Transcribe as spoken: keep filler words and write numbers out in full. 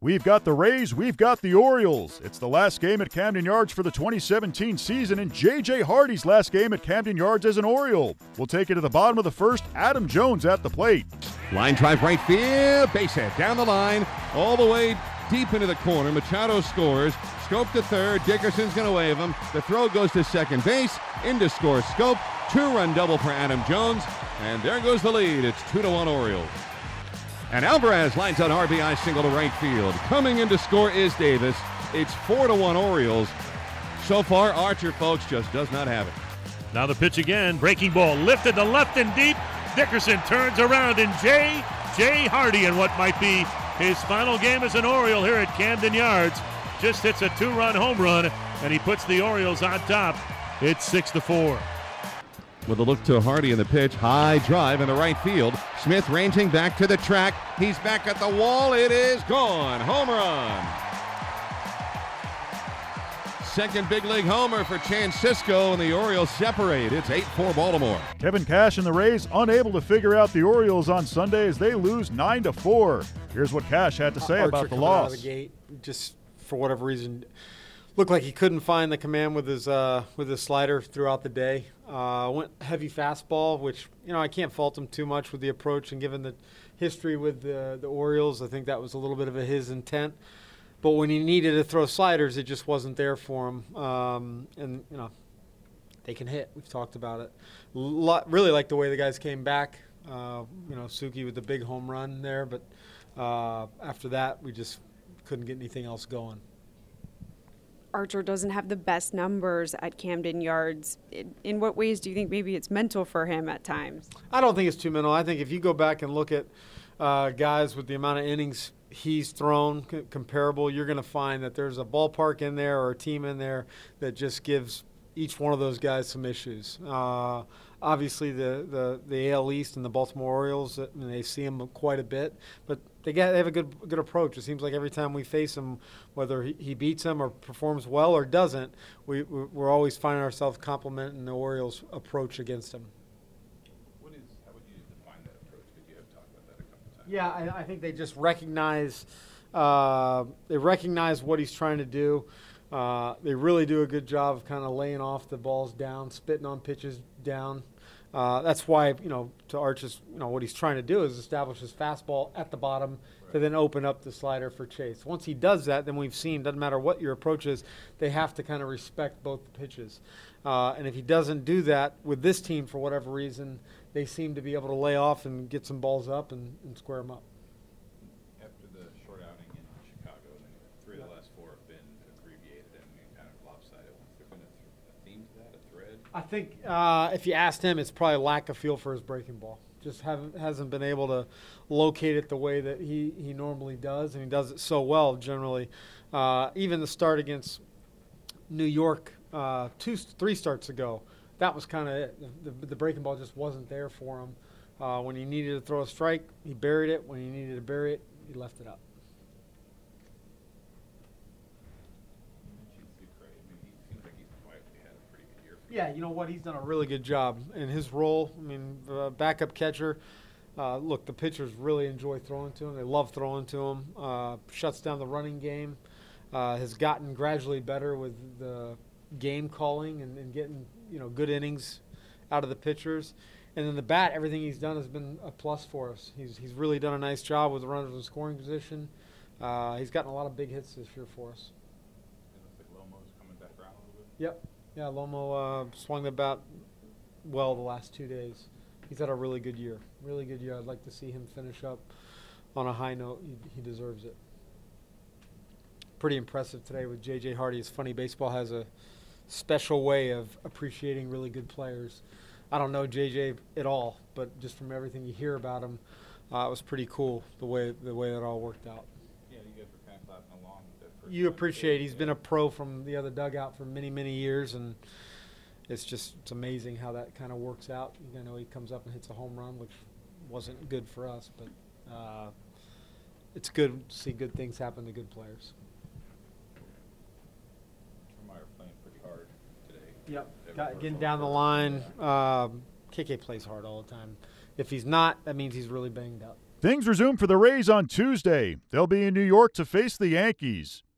We've got the Rays, we've got the Orioles. It's the last game at Camden Yards for the twenty seventeen season, and J J Hardy's last game at Camden Yards as an Oriole. We'll take you to the bottom of the first. Adam Jones at the plate. Line drive right field, base hit down the line, all the way deep into the corner. Machado scores. Scope to third. Dickerson's going to wave him. The throw goes to second base. Into score Scope. Two-run double for Adam Jones, and there goes the lead. It's two to one Orioles. And Alvarez lines an R B I single to right field. Coming in to score is Davis. It's four to one Orioles. So far, Archer, folks, just does not have it. Now the pitch again. Breaking ball lifted to left and deep. Dickerson turns around, and J J Hardy in what might be his final game as an Oriole here at Camden Yards just hits a two-run home run, and he puts the Orioles on top. It's six to four. With a look to Hardy in the pitch, high drive in the right field. Smith ranging back to the track. He's back at the wall. It is gone. Home run. Second big league homer for Francisco, and the Orioles separate. It's eight four Baltimore. Kevin Cash and the Rays unable to figure out the Orioles on Sunday as they lose nine to four. Here's what Cash had to say Archer about the coming loss. Out of the gate, just for whatever reason, looked like he couldn't find the command with his uh, with his slider throughout the day. Uh, went heavy fastball, which, you know, I can't fault him too much with the approach, and given the history with the, the Orioles, I think that was a little bit of a, his intent. But when he needed to throw sliders, it just wasn't there for him. Um, and, you know, they can hit. We've talked about it. Lot, really like the way the guys came back. Uh, you know, Suki with the big home run there. But uh, after that, we just couldn't get anything else going. Archer doesn't have the best numbers at Camden Yards. In, in what ways do you think maybe it's mental for him at times? I don't think it's too mental. I think if you go back and look at uh, guys with the amount of innings he's thrown c- comparable, you're going to find that there's a ballpark in there or a team in there that just gives each one of those guys some issues. Uh, obviously, the, the, the A L East and the Baltimore Orioles, I mean, they see them quite a bit, but they, get, they have a good good approach. It seems like every time we face him, whether he, he beats them or performs well or doesn't, we, we're always finding ourselves complimenting the Orioles' approach against him. What is, how would you define that approach? Because you have talked about that a couple times. Yeah, I, I think they just recognize uh, they recognize what he's trying to do. Uh, they really do a good job of kind of laying off the balls down, spitting on pitches down. Uh, that's why, you know, to Arch's, you know, what he's trying to do is establish his fastball at the bottom right, to then open up the slider for Chase. Once he does that, then we've seen, doesn't matter what your approach is, they have to kind of respect both the pitches. Uh, and if he doesn't do that with this team for whatever reason, they seem to be able to lay off and get some balls up and, and square them up. After the short outing in Chicago, and three of the last four have been abbreviated and kind of lopsided. Has there been a, th- a theme to that, a thread? I think uh, if you asked him, it's probably lack of feel for his breaking ball. Just haven't hasn't been able to locate it the way that he, he normally does, and he does it so well generally. Uh, even the start against New York uh, two, three starts ago, that was kind of it. The, the breaking ball just wasn't there for him. Uh, when he needed to throw a strike, he buried it. When he needed to bury it, he left it up. Yeah, you know what? He's done a really good job in his role. I mean, uh, backup catcher. Uh, look, the pitchers really enjoy throwing to him. They love throwing to him. Uh, shuts down the running game. Uh, has gotten gradually better with the game calling and, and getting, you know, good innings out of the pitchers. And then the bat, everything he's done has been a plus for us. He's he's really done a nice job with the runners in scoring position. Uh, he's gotten a lot of big hits this year for us. It looks like Lomo's coming back around a little bit. Yep. Yeah, Lomo uh, swung the bat well the last two days. He's had a really good year. Really good year. I'd like to see him finish up on a high note. He, he deserves it. Pretty impressive today with J J Hardy. It's funny, baseball has a special way of appreciating really good players. I don't know J J at all, but just from everything you hear about him, uh, it was pretty cool the way the way it all worked out. Yeah, you guys were kind of clapping along with that first You time. appreciate he's been a pro from the other dugout for many, many years, and it's just it's amazing how that kind of works out. You know, he comes up and hits a home run, which wasn't good for us, but uh, it's good to see good things happen to good players. Meyer playing pretty hard today. Yep, Got, getting down the line. Um, K K plays hard all the time. If he's not, that means he's really banged up. Things resume for the Rays on Tuesday. They'll be in New York to face the Yankees.